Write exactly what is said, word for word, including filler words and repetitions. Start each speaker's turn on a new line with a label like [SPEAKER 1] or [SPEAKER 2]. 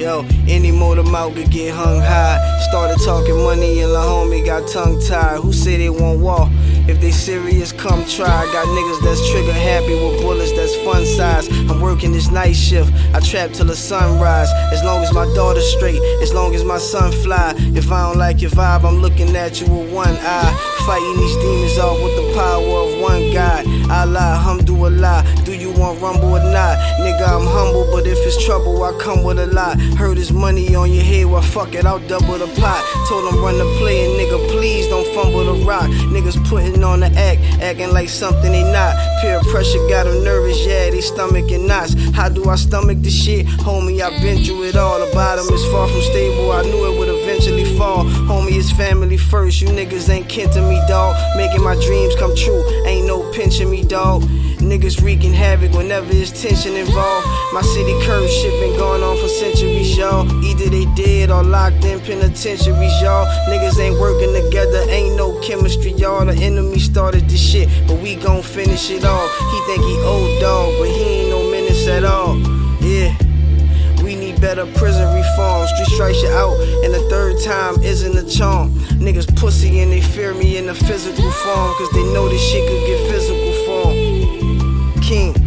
[SPEAKER 1] Yo, any motor mouth could get hung high. Started talking money and la homie got tongue tied. Who say they won't walk? If they serious, come try. Got niggas that's trigger happy with bullets that's fun size. I'm working this night shift, I trap till the sunrise. As long as my daughter's straight, as long as my son fly. If I don't like your vibe, I'm looking at you with one eye. Fighting these demons off with the power of one God. Allah, alhamdulillah, do you want rumble or not? Nigga, I'm humble, but if it's trouble, I come with a lot. Heard his money on your head, well fuck it, I'll double the pot. Told him run the play and nigga, please don't fumble the rock. Niggas putting on the act, acting like something they not. Peer pressure got them nervous, yeah, they stomach and knots. How do I stomach this shit? Homie, I've been through it all. The bottom is far from stable, I knew it would eventually fall. Homie, it's family first, you niggas ain't kin to me, dawg. Making my dreams come true, ain't no pinching me, dawg. Niggas wreaking havoc whenever there's tension involved. My city curve shit been going on for centuries, y'all. Either they dead or locked in penitentiaries, y'all. Niggas ain't working together, ain't no chemistry, y'all. The enemy started this shit, but we gon' finish it all. He think he old dog, but he ain't no menace at all. Yeah, we need better prison reform. Street strikes you out, and the third time isn't a charm. Niggas pussy and they fear me in a physical form, cause they know this shit could get physical form. King.